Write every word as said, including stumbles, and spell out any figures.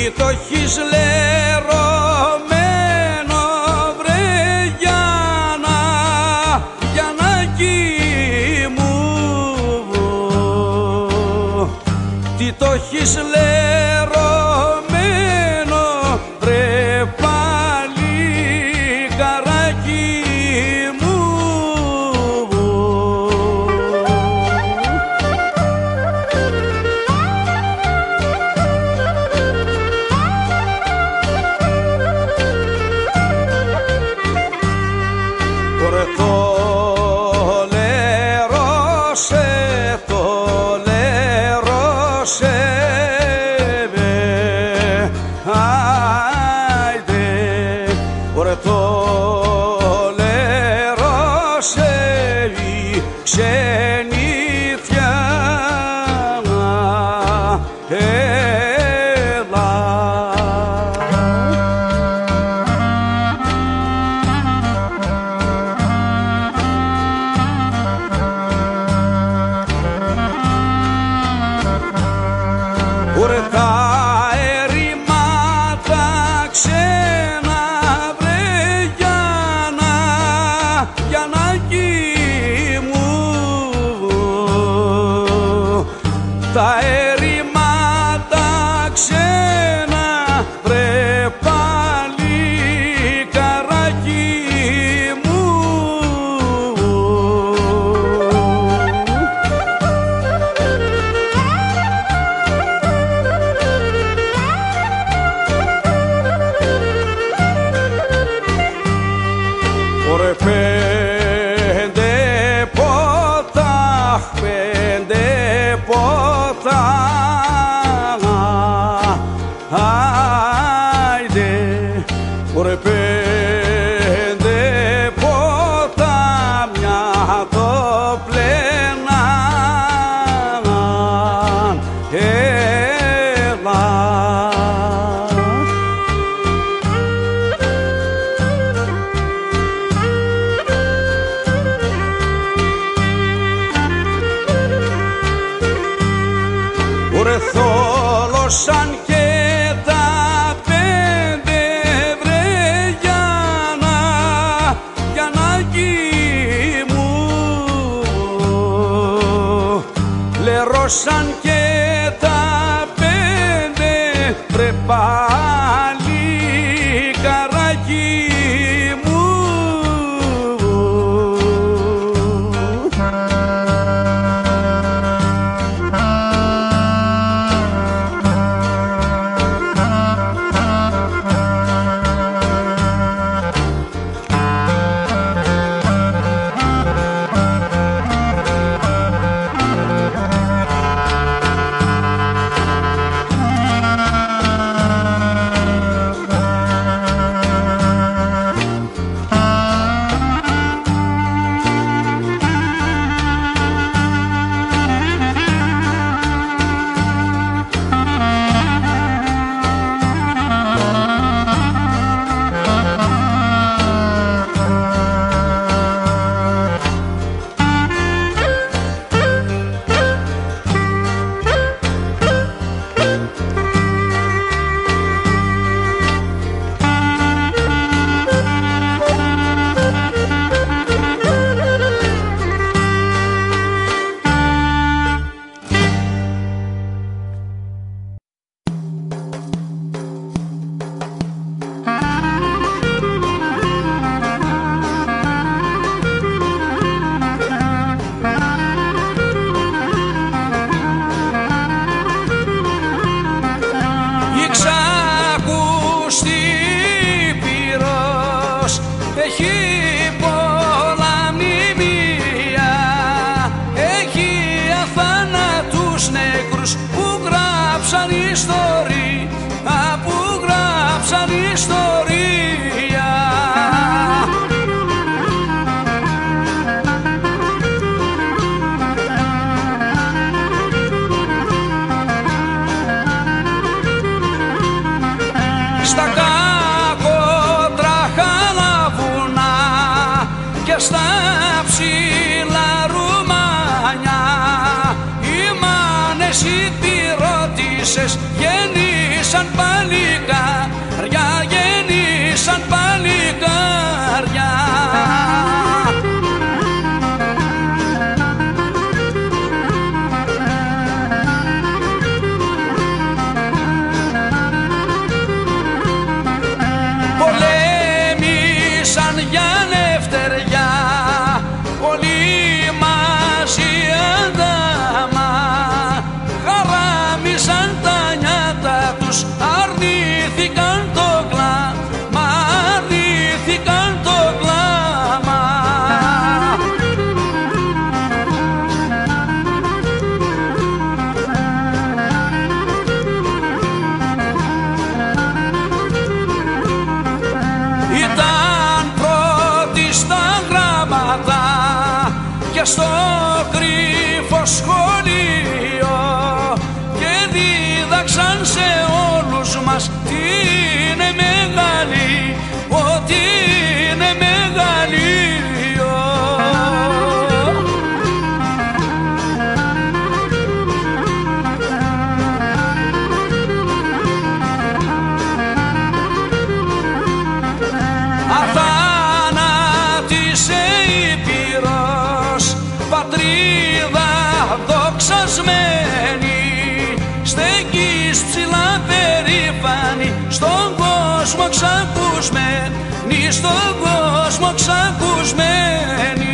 το έχεις λερωμένο βρε Γιάννα, Γιαννάκι μου, τι το έχεις λερωμένο βρε παλικαράκι μου. Ωραία το λερώσαι, το λερώσαι, άιντε, ωραία το λερώσαι η ξενήθια, έλα. Ωραία τα ερημάτα ξένα βρε Γιάννα, Γιαννάκι μου, τα ερημάτα ξένα βρε παλικαράκι μου. Ωραία πέντε ποτά, πέντε ποτά, άιντε, ωραία πέντε ποτά, μια το πλένα, έλα. Ωραία θόλωσαν και τα πέντε βρε Γιάννα, Γιαννάκι μου, λερώσαν και τα πέντε βρε παλικαράκι μου. εσύ τι ρώτησες, γεννήσαμε γέννησαν παλικάρια, γέννησαν παλικάρια. Πολέμησαν για ελευθεριά, όλοι μαζί αντάμα. Χαράμισαν τα νιάτα τους, αρνήθηκαν το κλάμα, αρνήθηκαν το κλάμα. Ήταν πρώτοι στα γράμματα και στο κρύφο σχολείο και δίδαξαν σε όλους μας τι είναι μεγαλείο, ότι είναι μεγαλείο. Αθάνατησε η Πύρος, πατρίδα δοξασμένη, στέκεις ψηλά περήφανη, στον κόσμο ξακουσμένη, στον κόσμο ξακουσμένη.